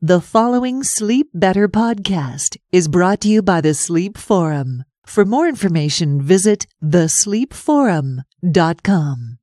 The following Sleep Better podcast is brought to you by the Sleep Forum. For more information, visit thesleepforum.com.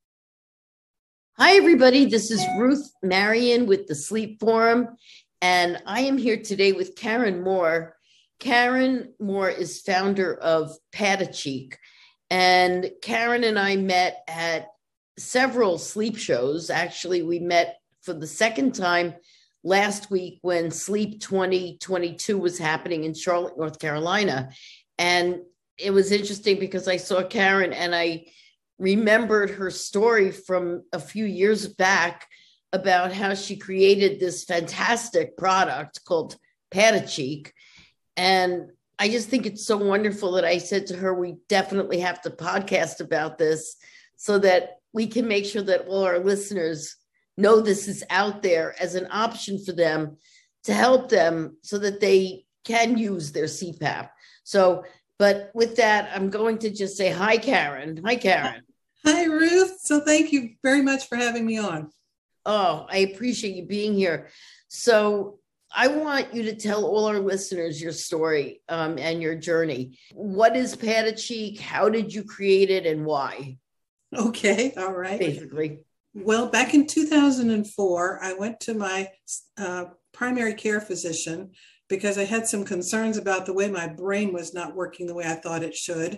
Hi, everybody. This is Ruth Marion with the Sleep Forum, and I am here today with Karen Moore. Karen Moore is founder of Patacheek, and Karen and I met at several sleep shows. Actually, we met for the second time last week when Sleep 2022 was happening in Charlotte, North Carolina. And it was interesting because I saw Karen and I remembered her story from a few years back about how she created this fantastic product called Patacheek. And I just think it's so wonderful that I said to her, we definitely have to podcast about this so that we can make sure that all our listeners know this is out there as an option for them to help them so that they can use their CPAP. So, but with that, I'm going to just say hi, Karen. Hi, Karen. Hi, Ruth. So thank you very much for having me on. Oh, I appreciate you being here. So I want you to tell all our listeners your story and your journey. What is Patacheek? How did you create it and why? Okay. All right. Basically. Well, back in 2004, I went to my primary care physician because I had some concerns about the way my brain was not working the way I thought it should.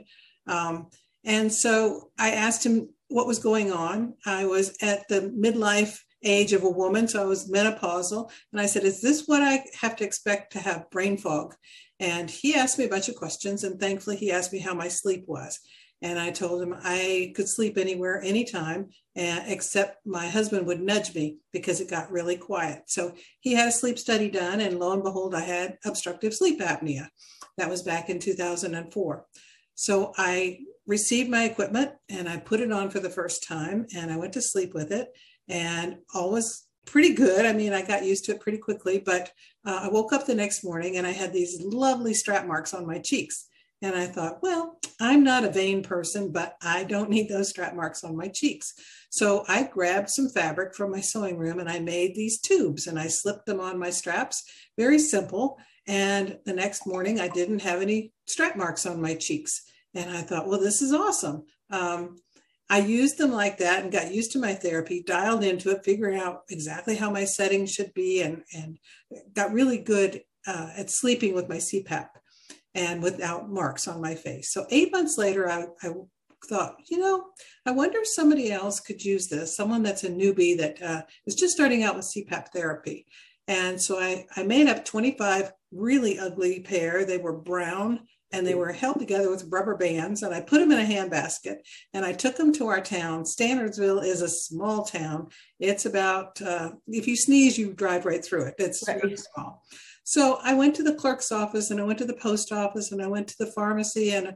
And so I asked him what was going on. I was at the midlife age of a woman, so I was menopausal. And I said, is this what I have to expect to have brain fog? And he asked me a bunch of questions. And thankfully, he asked me how my sleep was. And I told him I could sleep anywhere, anytime, except my husband would nudge me because it got really quiet. So he had a sleep study done, and lo and behold, I had obstructive sleep apnea. That was back in 2004. So I received my equipment and I put it on for the first time, and I went to sleep with it, and all was pretty good. I mean, I got used to it pretty quickly, but I woke up the next morning and I had these lovely strap marks on my cheeks. And I thought, well, I'm not a vain person, but I don't need those strap marks on my cheeks. So I grabbed some fabric from my sewing room and I made these tubes and I slipped them on my straps. Very simple. And the next morning I didn't have any strap marks on my cheeks. And I thought, well, this is awesome. I used them like that and got used to my therapy, dialed into it, figuring out exactly how my settings should be, and got really good at sleeping with my CPAP and without marks on my face. So 8 months later, I thought, I wonder if somebody else could use this, someone that's a newbie that is just starting out with CPAP therapy. And so I made up 25 really ugly pair. They were brown and they were held together with rubber bands, and I put them in a handbasket and I took them to our town. Standardsville is a small town. It's about, if you sneeze, you drive right through it. It's very small. So I went to the clerk's office and I went to the post office and I went to the pharmacy, and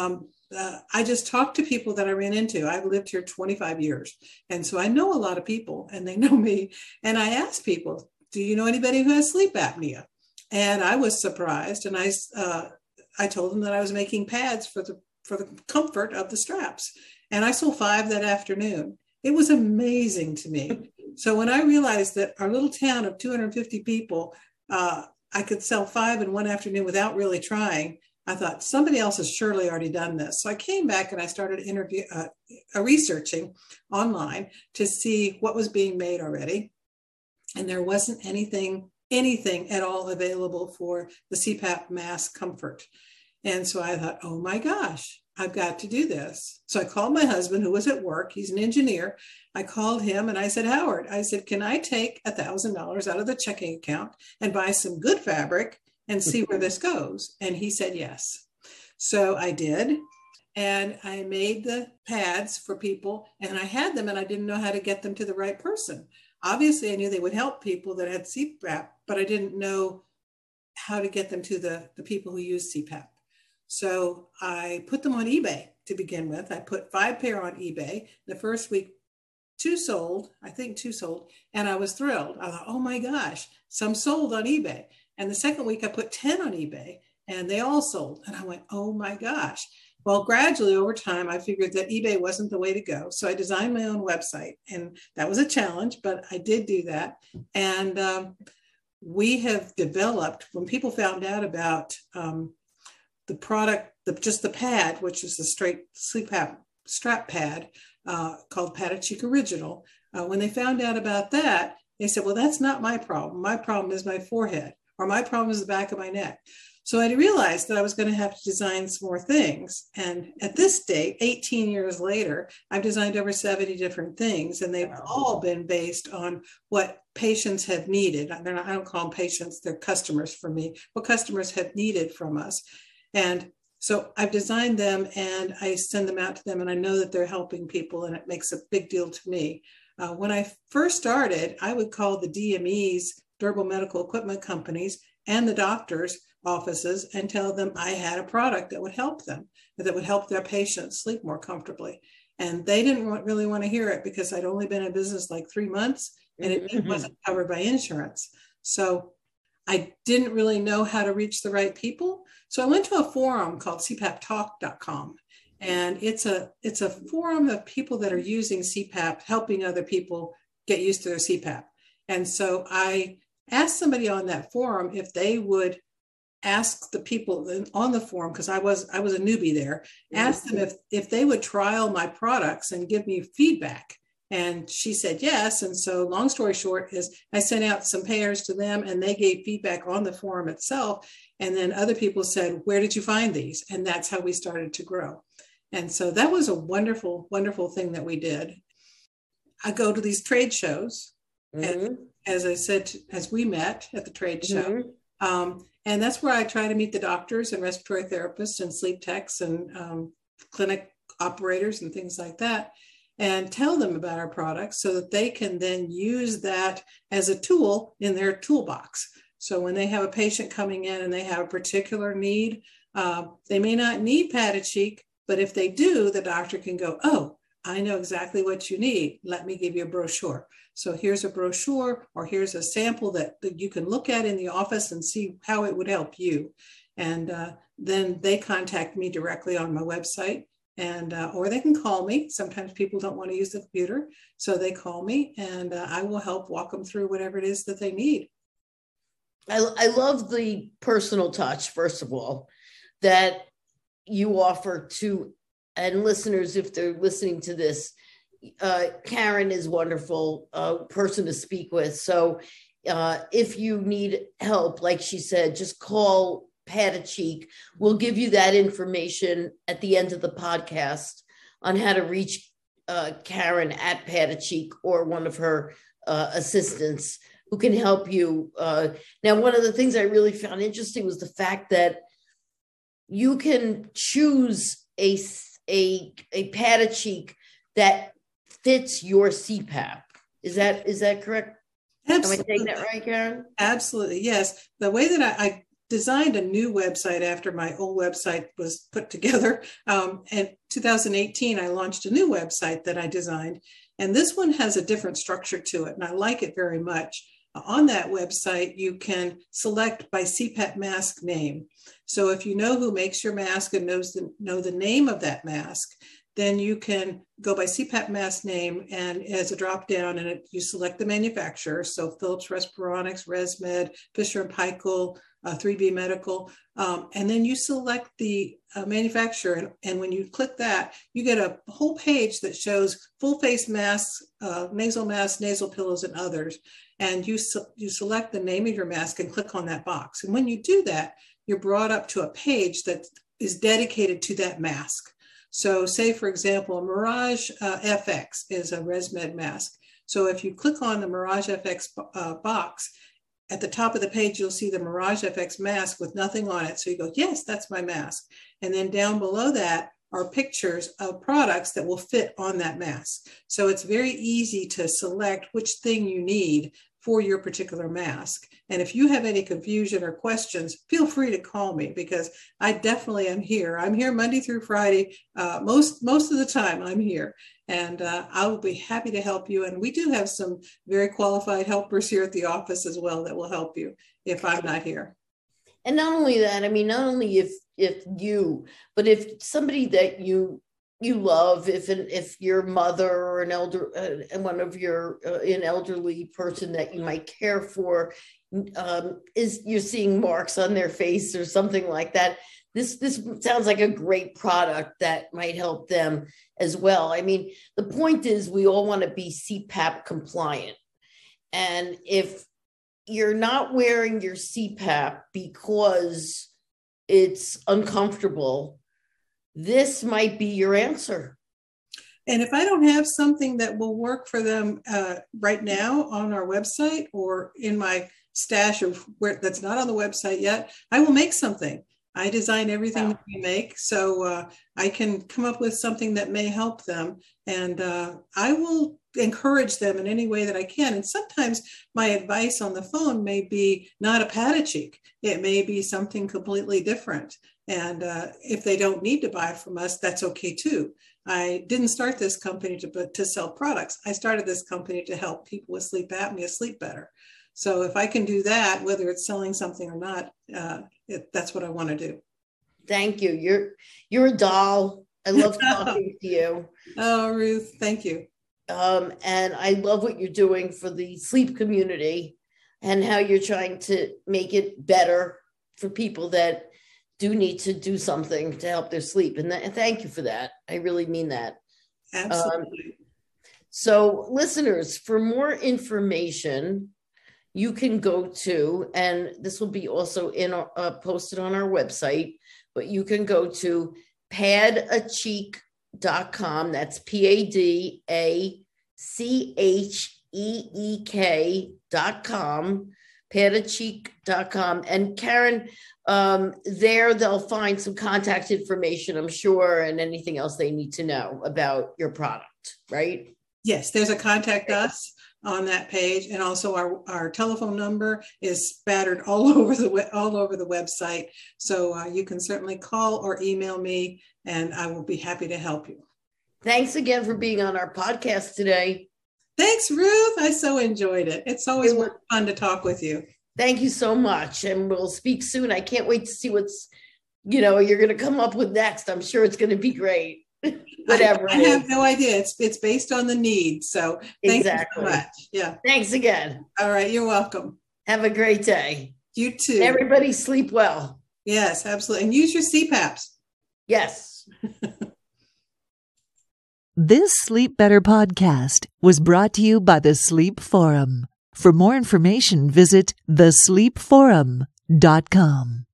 I just talked to people that I ran into. I've lived here 25 years. And so I know a lot of people and they know me. And I asked people, do you know anybody who has sleep apnea? And I was surprised. And I told them that I was making pads for the comfort of the straps. And I sold 5 that afternoon. It was amazing to me. So when I realized that our little town of 250 people, I could sell 5 in one afternoon without really trying, I thought somebody else has surely already done this. So I came back and I started researching online to see what was being made already. And there wasn't anything at all available for the CPAP mask comfort. And so I thought, oh my gosh, I've got to do this. So I called my husband, who was at work. He's an engineer. I called him and I said, Howard, I said, can I take $1,000 out of the checking account and buy some good fabric and see where this goes? And he said, yes. So I did. And I made the pads for people and I had them, and I didn't know how to get them to the right person. Obviously, I knew they would help people that had CPAP, but I didn't know how to get them to the people who use CPAP. So I put them on eBay to begin with. I put 5 pair on eBay. The first week, 2 sold, and I was thrilled. I thought, oh my gosh, some sold on eBay. And the second week I put 10 on eBay and they all sold. And I went, oh my gosh. Well, gradually over time, I figured that eBay wasn't the way to go. So I designed my own website, and that was a challenge, but I did do that. And we have developed, when people found out about the product, just the pad, which is the straight sleep strap pad called Patachic Original, when they found out about that, they said, well, that's not my problem. My problem is my forehead, or my problem is the back of my neck. So I realized that I was going to have to design some more things. And at this date, 18 years later, I've designed over 70 different things, and they've all been based on what patients have needed. I don't call them patients, they're customers for me, what customers have needed from us. And so I've designed them and I send them out to them, and I know that they're helping people, and it makes a big deal to me. When I first started, I would call the DMEs, durable medical equipment companies, and the doctors' offices and tell them I had a product that would help them, that would help their patients sleep more comfortably. And they didn't really want to hear it because I'd only been in business like 3 months, and it wasn't covered by insurance. So I didn't really know how to reach the right people. So I went to a forum called cpaptalk.com. And it's a forum of people that are using CPAP, helping other people get used to their CPAP. And so I asked somebody on that forum if they would ask the people on the forum, because I was a newbie there, ask them if they would trial my products and give me feedback. And she said yes. And so long story short is I sent out some payers to them, and they gave feedback on the forum itself. And then other people said, where did you find these? And that's how we started to grow. And so that was a wonderful, wonderful thing that we did. I go to these trade shows, and as I said, as we met at the trade show, and that's where I try to meet the doctors and respiratory therapists and sleep techs and clinic operators and things like that, and tell them about our products so that they can then use that as a tool in their toolbox. So when they have a patient coming in and they have a particular need, they may not need Patachic, but if they do, the doctor can go, oh, I know exactly what you need. Let me give you a brochure. So here's a brochure, or here's a sample that you can look at in the office and see how it would help you. And then they contact me directly on my website, and or they can call me. Sometimes people don't want to use the computer, so they call me, and I will help walk them through whatever it is that they need. I love the personal touch, first of all, that you offer to, and listeners, if they're listening to this, Karen is wonderful person to speak with. So if you need help, like she said, just call Patachic. We'll give you that information at the end of the podcast on how to reach Karen at Patachic or one of her assistants who can help you. Now, one of the things I really found interesting was the fact that you can choose a Patachic that fits your CPAP. Is that correct? Absolutely. Am I saying that right, Karen? Absolutely, yes. The way that I designed a new website after my old website was put together. In 2018, I launched a new website that I designed, and this one has a different structure to it, and I like it very much. On that website, you can select by CPAP mask name. So if you know who makes your mask and know the name of that mask, then you can go by CPAP mask name, and as a drop down, and you select the manufacturer. So Philips Respironics, ResMed, Fisher & Paykel, 3B Medical, and then you select the manufacturer. And when you click that, you get a whole page that shows full face masks, nasal masks, nasal pillows, and others. And you select the name of your mask and click on that box. And when you do that, you're brought up to a page that is dedicated to that mask. So say, for example, Mirage FX is a ResMed mask. So if you click on the Mirage FX box, at the top of the page, you'll see the Mirage FX mask with nothing on it. So you go, yes, that's my mask. And then down below that are pictures of products that will fit on that mask. So it's very easy to select which thing you need for your particular mask. And if you have any confusion or questions, feel free to call me, because I definitely am here. I'm here Monday through Friday. Most of the time I'm here, and I will be happy to help you. And we do have some very qualified helpers here at the office as well that will help you if I'm not here. And not only that, I mean, not only if you, but if somebody that you love, if your mother or an elderly person that you might care for is you're seeing marks on their face or something like that. This sounds like a great product that might help them as well. I mean, the point is we all want to be CPAP compliant. And if you're not wearing your CPAP because it's uncomfortable, this might be your answer. And if I don't have something that will work for them right now on our website or in my stash of where that's not on the website yet, I will make something. I design everything that we make, so I can come up with something that may help them. And I will encourage them in any way that I can. And sometimes my advice on the phone may be not a pat a cheek. It may be something completely different. And if they don't need to buy from us, that's okay too. I didn't start this company to sell products. I started this company to help people with sleep apnea sleep better. So if I can do that, whether it's selling something or not, that's what I want to do. Thank you. You're a doll. I love talking to you. Oh, Ruth, thank you. And I love what you're doing for the sleep community and how you're trying to make it better for people that do need to do something to help their sleep. And thank you for that. I really mean that. Absolutely. So listeners, for more information, you can go to, and this will be also posted on our website, but you can go to padacheek.com. That's PADACHEEK.com, padacheek.com. And Karen, there they'll find some contact information, I'm sure, and anything else they need to know about your product, right? Yes, there's a contact us on that page, and also our telephone number is spattered all over the website. So you can certainly call or email me, and I will be happy to help you. Thanks again for being on our podcast today. Thanks, Ruth. I so enjoyed it. It's always fun to talk with you. Thank you so much, and we'll speak soon. I can't wait to see what's you're going to come up with next. I'm sure it's going to be great. Whatever. I have no idea. It's based on the need. So thank you so much. Yeah. Thanks again. All right. You're welcome. Have a great day. You too. Everybody sleep well. Yes, absolutely. And use your CPAPs. Yes. This Sleep Better podcast was brought to you by the Sleep Forum. For more information, visit thesleepforum.com.